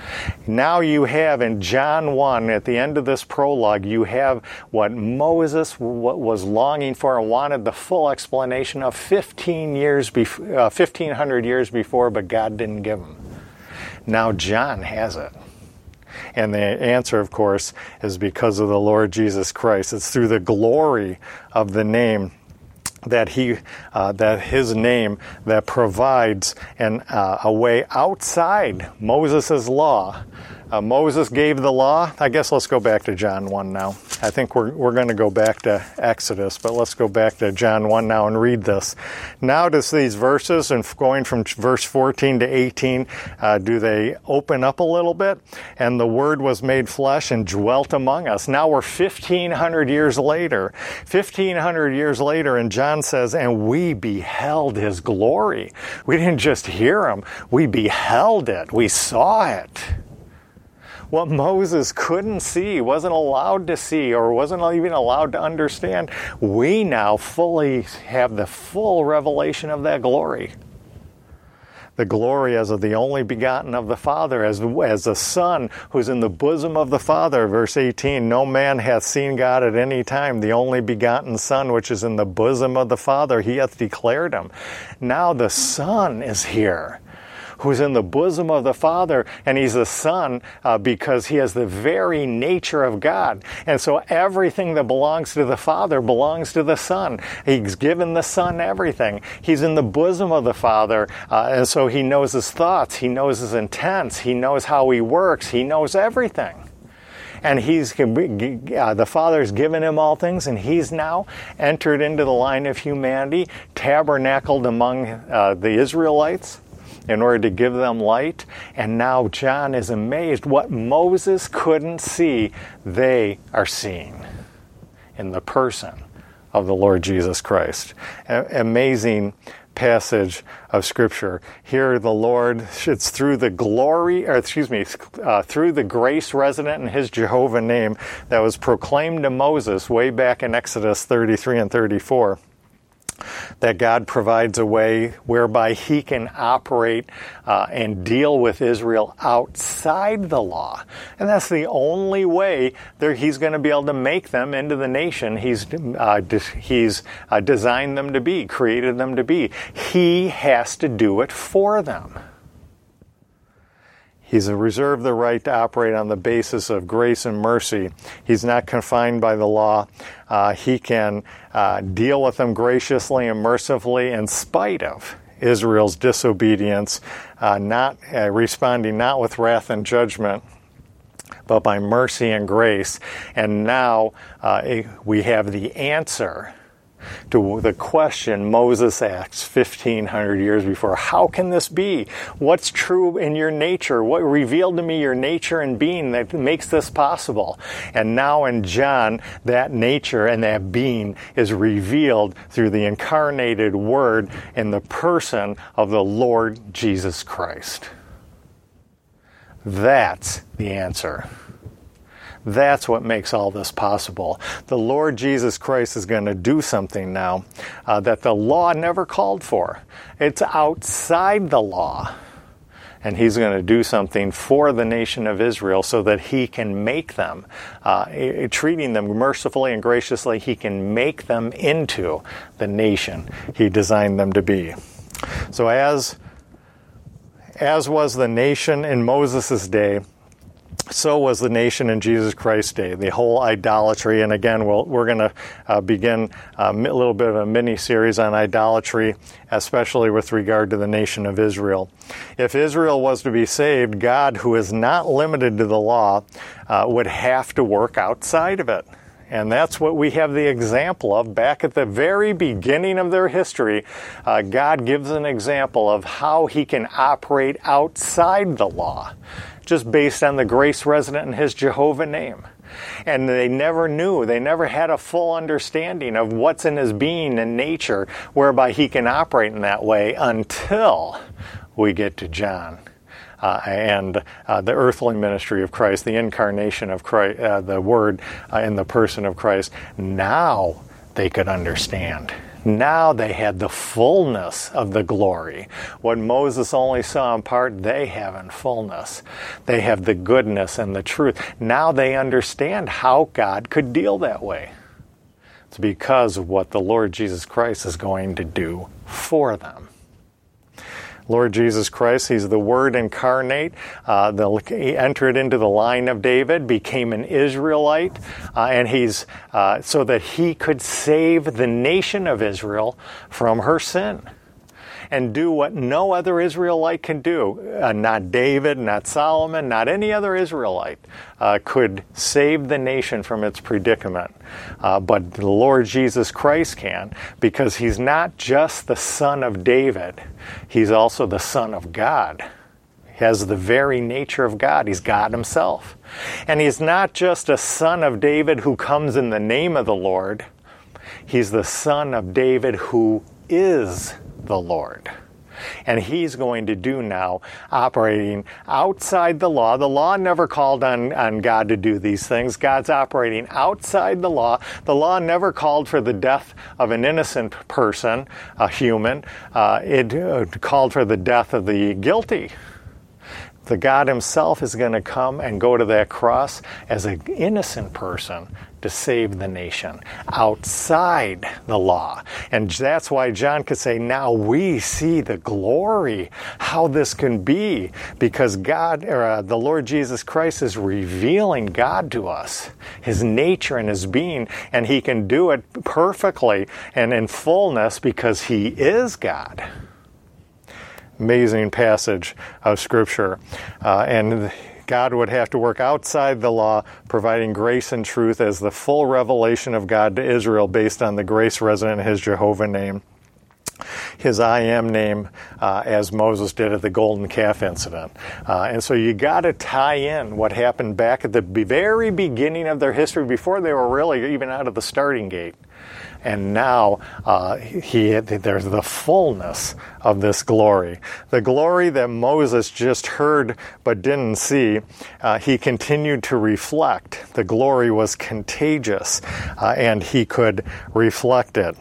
Now you have in John one, at the end of this prologue, you have what Moses was longing for and wanted the full explanation of fifteen years before, uh, fifteen hundred years before, but God didn't give him. Now John has it. And the answer, of course, is because of the Lord Jesus Christ. It's through the glory of the name that he, uh, that his name that provides an, uh, a way outside Moses' law. Uh, Moses gave the law. I guess let's go back to John one now. I think we're we're going to go back to Exodus, but let's go back to John one now and read this. Now does these verses, and going from verse fourteen to eighteen, uh, do they open up a little bit? And the Word was made flesh and dwelt among us. Now we're fifteen hundred years later. fifteen hundred years later, and John says, and we beheld his glory. We didn't just hear him. We beheld it. We saw it. What Moses couldn't see, wasn't allowed to see, or wasn't even allowed to understand, we now fully have the full revelation of that glory. The glory as of the only begotten of the Father, as, as the Son who's in the bosom of the Father. Verse eighteen, no man hath seen God at any time. The only begotten Son, which is in the bosom of the Father, he hath declared him. Now the Son is here, who's in the bosom of the Father, and he's the Son uh, because he has the very nature of God. And so everything that belongs to the Father belongs to the Son. He's given the Son everything. He's in the bosom of the Father, uh, and so he knows his thoughts, he knows his intents, he knows how he works, he knows everything. And he's uh, the Father's given him all things, and he's now entered into the line of humanity, tabernacled among uh, the Israelites, in order to give them light. And now John is amazed. What Moses couldn't see, they are seeing in the person of the Lord Jesus Christ. A- amazing passage of Scripture. Here the Lord, it's through the glory, or excuse me, uh, through the grace resident in his Jehovah name that was proclaimed to Moses way back in Exodus thirty-three and thirty-four. That God provides a way whereby he can operate uh, and deal with Israel outside the law. And that's the only way that he's going to be able to make them into the nation he's, uh, de- he's uh, designed them to be, created them to be. He has to do it for them. He's reserved the right to operate on the basis of grace and mercy. He's not confined by the law. Uh, he can uh, deal with them graciously and mercifully in spite of Israel's disobedience, uh, not uh, responding not with wrath and judgment, but by mercy and grace. And now uh, we have the answer to the question Moses asked fifteen hundred years before. How can this be? What's true in your nature? What revealed to me your nature and being that makes this possible? And now in John, that nature and that being is revealed through the incarnated Word in the person of the Lord Jesus Christ. That's the answer. That's what makes all this possible. The Lord Jesus Christ is going to do something now uh, that the law never called for. It's outside the law. And he's going to do something for the nation of Israel so that he can make them, uh, treating them mercifully and graciously, he can make them into the nation he designed them to be. So as, as was the nation in Moses' day, so was the nation in Jesus Christ's day, the whole idolatry. And again, we'll, we're going to uh, begin a little bit of a mini-series on idolatry, especially with regard to the nation of Israel. If Israel was to be saved, God, who is not limited to the law, uh, would have to work outside of it. And that's what we have the example of back at the very beginning of their history. Uh, God gives an example of how he can operate outside the law, just based on the grace resident in his Jehovah name. And they never knew, they never had a full understanding of what's in his being and nature whereby he can operate in that way until we get to John. Uh, and uh, the earthly ministry of Christ, the incarnation of Christ, uh, the Word uh, in the person of Christ. Now they could understand. Now they had the fullness of the glory. What Moses only saw in part, they have in fullness. They have the goodness and the truth. Now they understand how God could deal that way. It's because of what the Lord Jesus Christ is going to do for them. Lord Jesus Christ, he's the Word incarnate, uh, the, he entered into the line of David, became an Israelite, uh, and he's uh, so that he could save the nation of Israel from her sin and do what no other Israelite can do. Uh, not David, not Solomon, not any other Israelite uh, could save the nation from its predicament. Uh, but the Lord Jesus Christ can, because he's not just the Son of David, he's also the Son of God. He has the very nature of God. He's God himself. And he's not just a son of David who comes in the name of the Lord. He's the Son of David who is the Lord. And he's going to do now, operating outside the law. The law never called on, on God to do these things. God's operating outside the law. The law never called for the death of an innocent person, a human. Uh, it uh, called for the death of the guilty. The God himself is going to come and go to that cross as an innocent person to save the nation outside the law. And that's why John could say, now we see the glory, how this can be, because God, or, uh, the Lord Jesus Christ is revealing God to us, his nature and his being, and he can do it perfectly and in fullness because he is God. Amazing passage of Scripture. Uh, and God would have to work outside the law, providing grace and truth as the full revelation of God to Israel based on the grace resident in his Jehovah name, his I am name, uh, as Moses did at the golden calf incident. Uh, and so you got to tie in what happened back at the very beginning of their history, before they were really even out of the starting gate. And now uh, he, there's the fullness of this glory. The glory that Moses just heard but didn't see, uh, he continued to reflect. The glory was contagious, uh, and he could reflect it.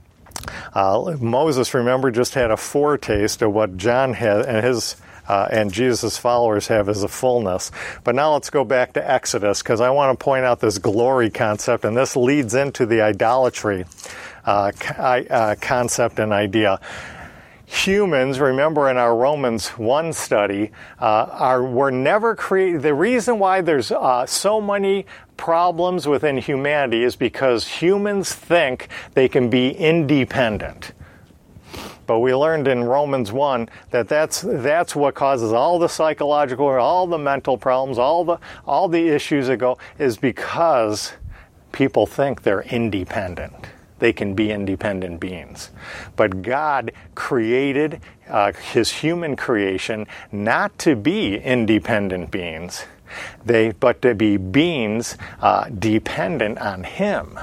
Uh, Moses, remember, just had a foretaste of what John had, and his Uh, and Jesus' followers have as a fullness. But now let's go back to Exodus, because I want to point out this glory concept, and this leads into the idolatry uh, uh, concept and idea. Humans, remember in our Romans one study, uh, are were never created. The reason why there's uh, so many problems within humanity is because humans think they can be independent. But we learned in Romans one that that's that's what causes all the psychological, all the mental problems, all the all the issues that go, is because people think they're independent. They can be independent beings. But God created uh, his human creation not to be independent beings, they but to be beings uh, dependent on him.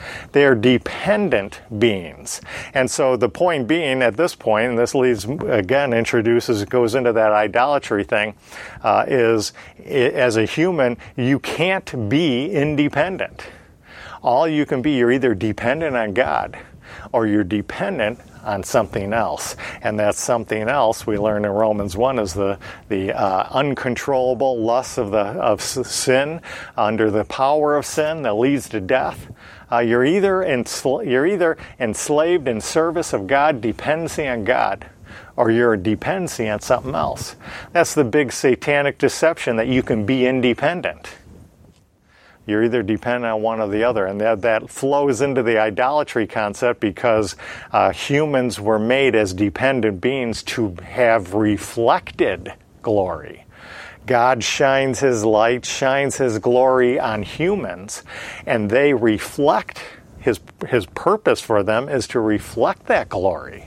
They are dependent beings. And so the point being at this point, and this leads, again, introduces, goes into that idolatry thing, uh, is as a human, you can't be independent. All you can be, you're either dependent on God or you're dependent on something else. And that something else, we learn in Romans one, is the, the uh, uncontrollable lust of, the, of sin, under the power of sin that leads to death. Uh, you're, either ensl- you're either enslaved in service of God, dependency on God, or you're a dependency on something else. That's the big satanic deception, that you can be independent. You're either dependent on one or the other. And that, that flows into the idolatry concept, because uh, humans were made as dependent beings to have reflected glory. God shines His light, shines His glory on humans, and they reflect, His, His purpose for them is to reflect that glory.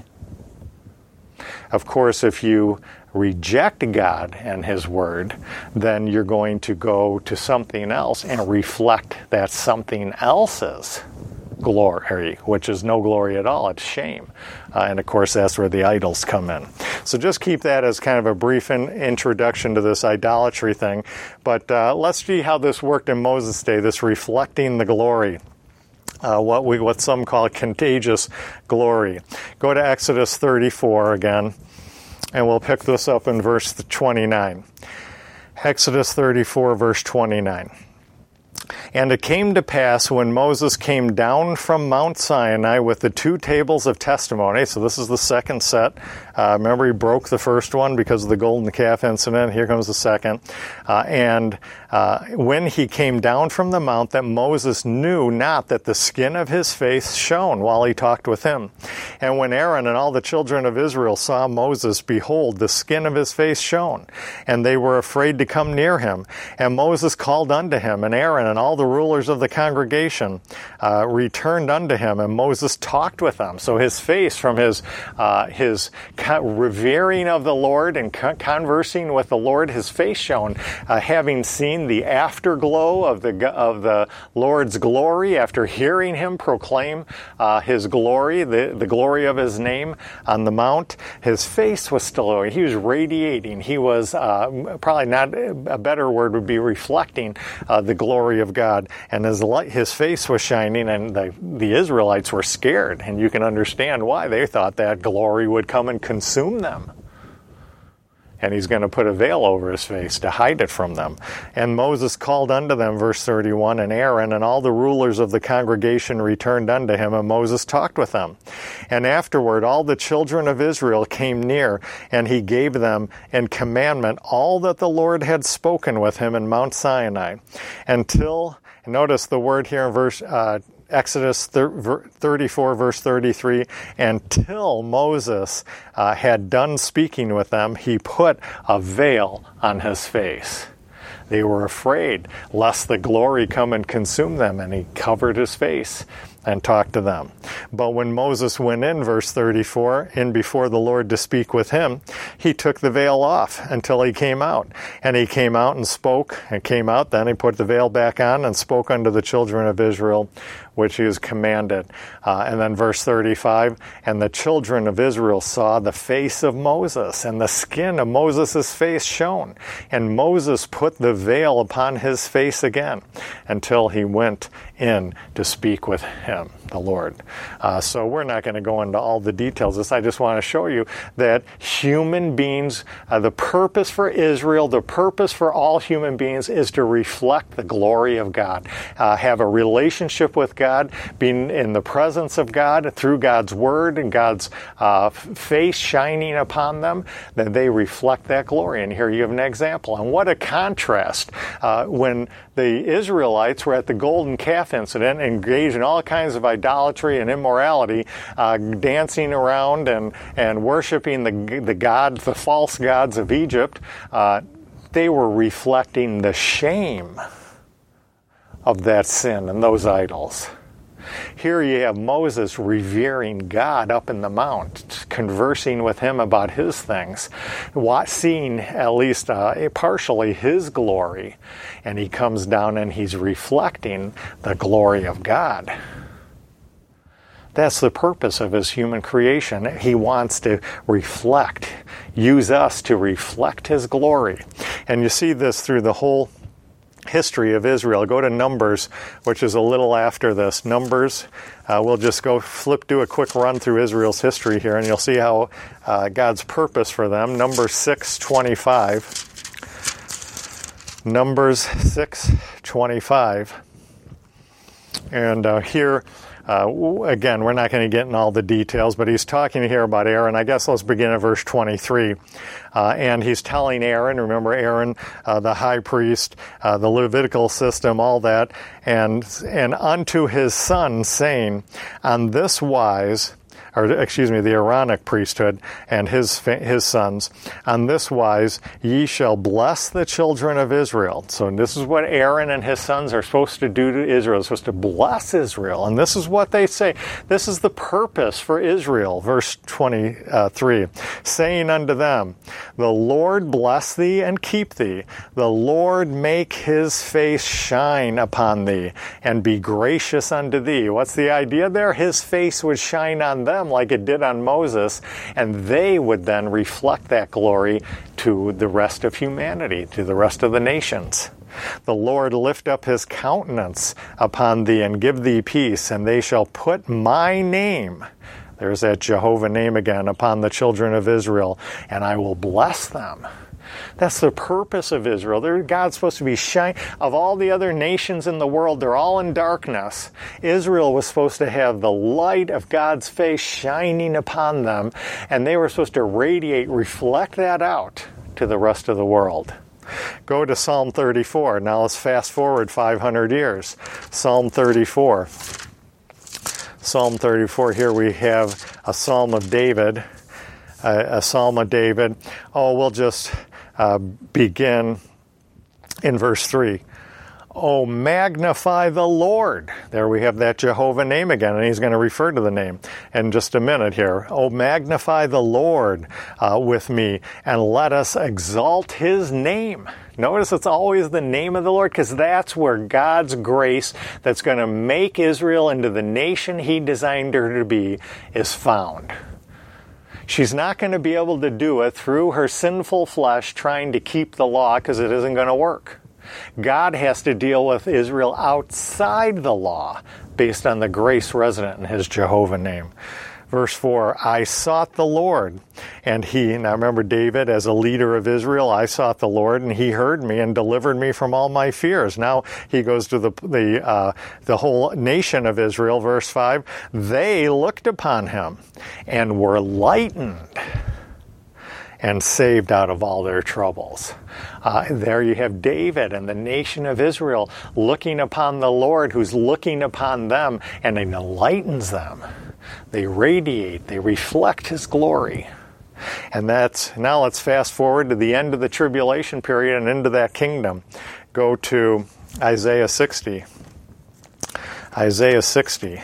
Of course, if you reject God and His Word, then you're going to go to something else and reflect that something else's glory, which is no glory at all. It's shame. Uh, and of course, that's where the idols come in. So just keep that as kind of a brief in, introduction to this idolatry thing. But uh, let's see how this worked in Moses' day, this reflecting the glory. Uh, what we what some call contagious glory. Go to Exodus thirty-four again. And we'll pick this up in verse twenty-nine. Exodus thirty-four, verse twenty-nine. And it came to pass, when Moses came down from Mount Sinai with the two tables of testimony, so this is the second set. Uh, remember, he broke the first one because of the golden calf incident. Here comes the second. Uh, and uh, when he came down from the mount, that Moses knew not that the skin of his face shone while he talked with him. And when Aaron and all the children of Israel saw Moses, behold, the skin of his face shone, and they were afraid to come near him. And Moses called unto him, and Aaron and all the rulers of the congregation uh, returned unto him, and Moses talked with them. So his face, from his uh, his revering of the Lord and conversing with the Lord, his face shone, uh, having seen the afterglow of the of the Lord's glory, after hearing him proclaim uh, his glory, the, the glory of his name on the mount. His face was still, he was radiating. He was uh, probably not, a better word would be reflecting uh, the glory of God. And his light, his face was shining, and the, the Israelites were scared. And you can understand why. They thought that glory would come and consume them. And he's going to put a veil over his face to hide it from them. And Moses called unto them, verse thirty-one, and Aaron and all the rulers of the congregation returned unto him, and Moses talked with them. And afterward all the children of Israel came near, and he gave them in commandment all that the Lord had spoken with him in Mount Sinai, until, notice the word here in verse uh, Exodus thirty-four, verse thirty-three, until Moses uh, had done speaking with them, he put a veil on his face. They were afraid lest the glory come and consume them, and he covered his face and talked to them. But when Moses went in, verse thirty-four, in before the Lord to speak with him, he took the veil off until he came out. And he came out and spoke, and came out, then he put the veil back on and spoke unto the children of Israel, which he was commanded. Uh, and then verse thirty-five, and the children of Israel saw the face of Moses, and the skin of Moses' face shone. And Moses put the veil upon his face again until he went in to speak with him, the Lord. Uh, so we're not going to go into all the details of this. I just want to show you that human beings, uh, the purpose for Israel, the purpose for all human beings is to reflect the glory of God, uh, have a relationship with God, being in the presence of God through God's word and God's uh, face shining upon them, that they reflect that glory. And here you have an example. And what a contrast uh, when the Israelites were at the golden calf incident, engaged in all kinds of idolatry and immorality, uh, dancing around and, and worshiping the, the gods, the false gods of Egypt. Uh, they were reflecting the shame of that sin and those idols. Here you have Moses revering God up in the mount, conversing with him about his things, seeing at least uh, partially his glory, and he comes down and he's reflecting the glory of God. That's the purpose of his human creation. He wants to reflect, use us to reflect his glory. And you see this through the whole history of Israel. Go to Numbers, which is a little after this. Numbers, uh, we'll just go flip, do a quick run through Israel's history here, and you'll see how uh, God's purpose for them. Numbers six twenty-five. Numbers six twenty-five. And uh, here, uh, again, we're not going to get in all the details, but he's talking here about Aaron. I guess let's begin at verse twenty-three. Uh, and he's telling Aaron, remember Aaron, uh, the high priest, uh, the Levitical system, all that, and and unto his son, saying, on this wise, or excuse me, the Aaronic priesthood and his his sons, on this wise ye shall bless the children of Israel. So this is what Aaron and his sons are supposed to do to Israel. They're supposed to bless Israel. And this is what they say. This is the purpose for Israel. Verse twenty-three, saying unto them, the Lord bless thee and keep thee. The Lord make his face shine upon thee and be gracious unto thee. What's the idea there? His face would shine on them like it did on Moses, and they would then reflect that glory to the rest of humanity, to the rest of the nations. The Lord lift up his countenance upon thee and give thee peace, and they shall put my name, there's that Jehovah name again, upon the children of Israel, and I will bless them. That's the purpose of Israel. They're, God's supposed to be shining. Of all the other nations in the world, they're all in darkness. Israel was supposed to have the light of God's face shining upon them, and they were supposed to radiate, reflect that out to the rest of the world. Go to Psalm thirty-four. Now let's fast forward five hundred years. Psalm thirty-four. Psalm thirty-four, here we have a Psalm of David. A, a Psalm of David. Oh, we'll just uh, begin in verse three. Oh, magnify the Lord. There we have that Jehovah name again, and he's going to refer to the name in just a minute here. Oh, magnify the Lord uh, with me, and let us exalt his name. Notice it's always the name of the Lord, because that's where God's grace that's going to make Israel into the nation he designed her to be is found. She's not going to be able to do it through her sinful flesh trying to keep the law, because it isn't going to work. God has to deal with Israel outside the law based on the grace resident in his Jehovah name. Verse four, I sought the Lord, and he, now remember David as a leader of Israel, I sought the Lord, and he heard me and delivered me from all my fears. Now he goes to the the uh, the whole nation of Israel, verse five, they looked upon him and were lightened and saved out of all their troubles. Uh, there you have David and the nation of Israel looking upon the Lord, who's looking upon them, and it enlightens them. They radiate, they reflect his glory. And that's, now let's fast forward to the end of the tribulation period and into that kingdom. Go to Isaiah sixty. Isaiah sixty.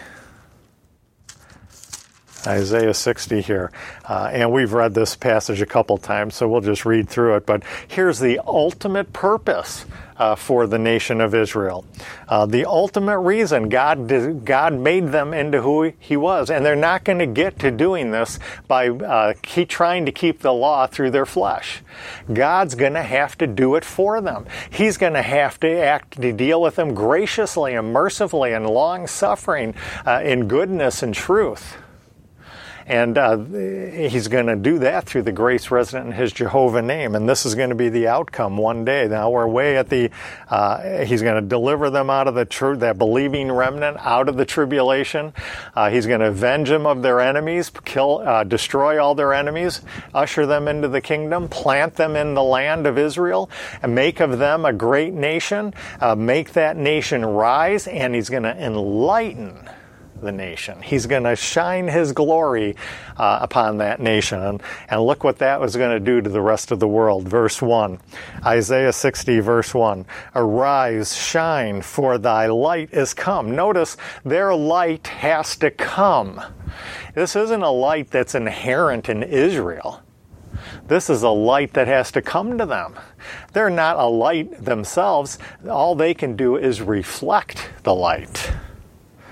Isaiah sixty here. Uh, and we've read this passage a couple times, so we'll just read through it. But here's the ultimate purpose uh, for the nation of Israel. Uh, the ultimate reason God did, God made them into who he was. And they're not going to get to doing this by uh, keep trying to keep the law through their flesh. God's going to have to do it for them. He's going to have to act to deal with them graciously and mercifully and long-suffering uh, in goodness and truth. And uh, he's going to do that through the grace resident in his Jehovah name. And this is going to be the outcome one day. Now we're way at the, uh, he's going to deliver them out of the, tr- that believing remnant out of the tribulation. Uh, he's going to avenge them of their enemies, kill, uh, destroy all their enemies, usher them into the kingdom, plant them in the land of Israel, and make of them a great nation, uh, make that nation rise, and he's going to enlighten the nation. He's going to shine his glory uh, upon that nation. And, and look what that was going to do to the rest of the world. Verse one, Isaiah sixty, verse one, arise, shine, for thy light is come. Notice their light has to come. This isn't a light that's inherent in Israel. This is a light that has to come to them. They're not a light themselves. All they can do is reflect the light.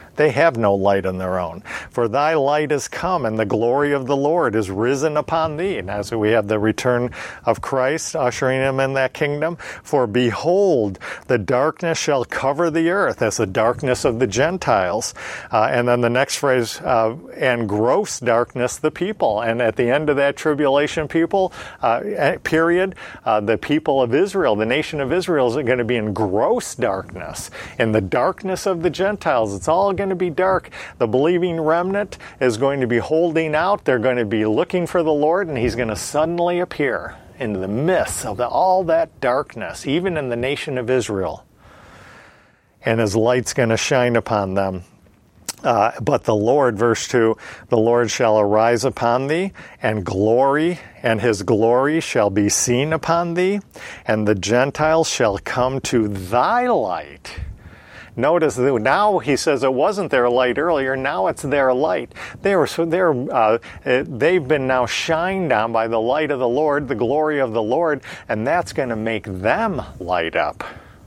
They have no light in their own. For thy light is come, and the glory of the Lord is risen upon thee. And as we have the return of Christ, ushering him in that kingdom, for behold, the darkness shall cover the earth, as the darkness of the Gentiles. Uh, and then the next phrase, uh, and gross darkness the people. And at the end of that tribulation people uh, period, uh, the people of Israel, the nation of Israel, is going to be in gross darkness. In the darkness of the Gentiles, it's all going to be dark. The believing remnant is going to be holding out. They're going to be looking for the Lord, and he's going to suddenly appear into the midst of the, all that darkness, even in the nation of Israel. And his light's going to shine upon them. Uh, but the Lord, verse two, the Lord shall arise upon thee, and glory, and his glory shall be seen upon thee, and the Gentiles shall come to thy light. Notice that now he says it wasn't their light earlier, now it's their light. They were, so they're, uh, they've been now shined on by the light of the Lord, the glory of the Lord, and that's going to make them light up.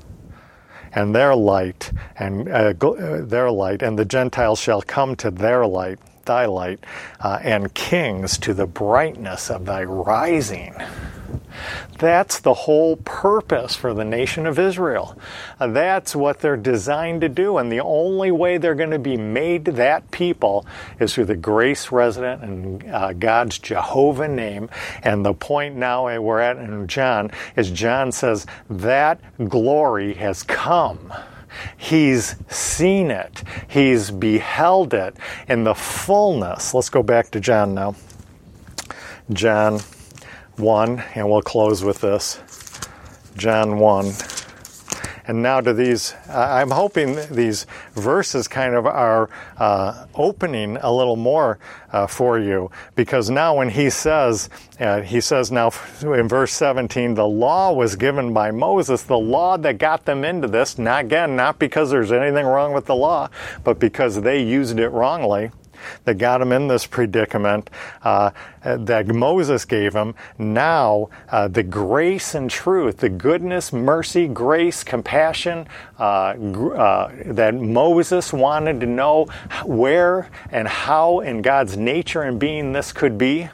And their light, and uh, their light, and the Gentiles shall come to their light, thy light, uh, and kings to the brightness of thy rising. That's the whole purpose for the nation of Israel. Uh, that's what they're designed to do, and the only way they're going to be made that people is through the grace resident and uh, God's Jehovah name. And the point now we're at in John is John says that glory has come. He's seen it. He's beheld it in the fullness. Let's go back to John now. John one, and we'll close with this. John one. And now to these, I'm hoping these verses kind of are uh, opening a little more uh, for you, because now when he says, uh, he says now in verse seventeen, the law was given by Moses, the law that got them into this, not again, not because there's anything wrong with the law, but because they used it wrongly, that got him in this predicament uh, that Moses gave him. Now, uh, the grace and truth, the goodness, mercy, grace, compassion uh, gr- uh, that Moses wanted to know where and how in God's nature and being this could be,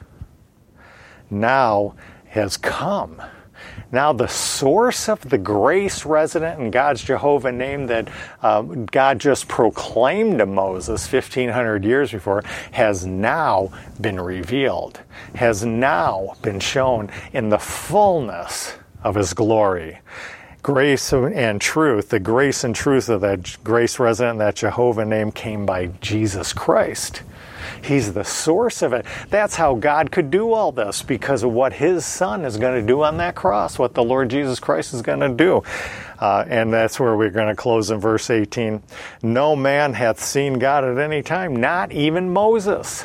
now has come. Now the source of the grace resident in God's Jehovah name that uh, God just proclaimed to Moses fifteen hundred years before has now been revealed, has now been shown in the fullness of his glory. Grace and truth, the grace and truth of that grace resident, that Jehovah name came by Jesus Christ. He's the source of it. That's how God could do all this, because of what his Son is going to do on that cross, what the Lord Jesus Christ is going to do. Uh, and that's where we're going to close in verse eighteen. No man hath seen God at any time, not even Moses,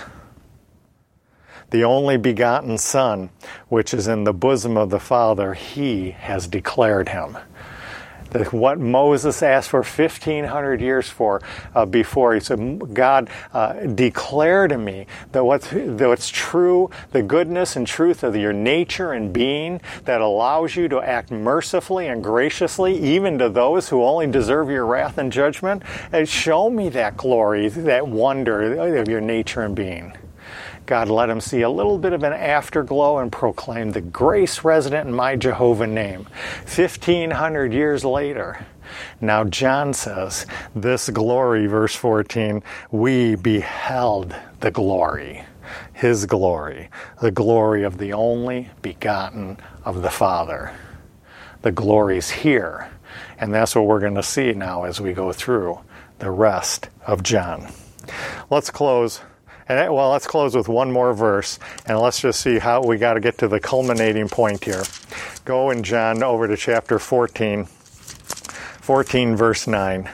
the only begotten Son, which is in the bosom of the Father, he has declared him. What Moses asked for fifteen hundred years for uh, before. He said, God uh, declare to me that what's, that what's true, the goodness and truth of your nature and being that allows you to act mercifully and graciously even to those who only deserve your wrath and judgment. And show me that glory, that wonder of your nature and being. God let him see a little bit of an afterglow and proclaim the grace resident in my Jehovah name. fifteen hundred years later, now John says, this glory, verse fourteen, we beheld the glory, his glory, the glory of the only begotten of the Father. The glory's here, and that's what we're going to see now as we go through the rest of John. Let's close. And well, let's close with one more verse, and let's just see how we got to get to the culminating point here. Go in John over to chapter fourteen, fourteen verse nine.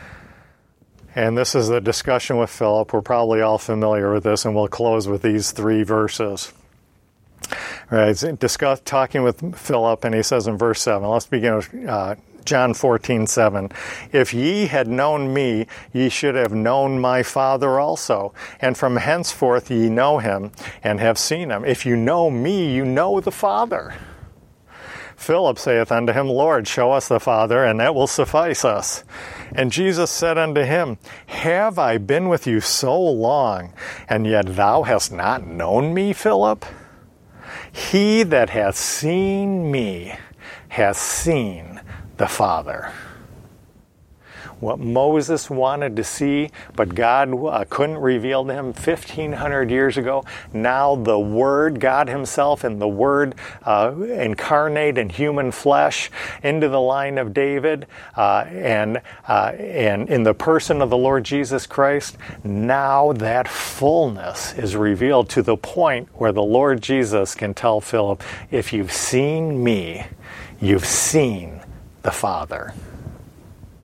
And this is the discussion with Philip. We're probably all familiar with this, and we'll close with these three verses. Right, discuss, talking with Philip, and he says in verse seven, let's begin with uh, John fourteen seven. If ye had known me, ye should have known my Father also. And from henceforth ye know him and have seen him. If you know me, you know the Father. Philip saith unto him, Lord, show us the Father, and that will suffice us. And Jesus said unto him, Have I been with you so long, and yet thou hast not known me, Philip? He that hath seen me hath seen the Father. What Moses wanted to see, but God uh, couldn't reveal to him fifteen hundred years ago, now the Word, God himself and the Word uh, incarnate in human flesh into the line of David uh, and, uh, and in the person of the Lord Jesus Christ, now that fullness is revealed to the point where the Lord Jesus can tell Philip, if you've seen me, you've seen the Father.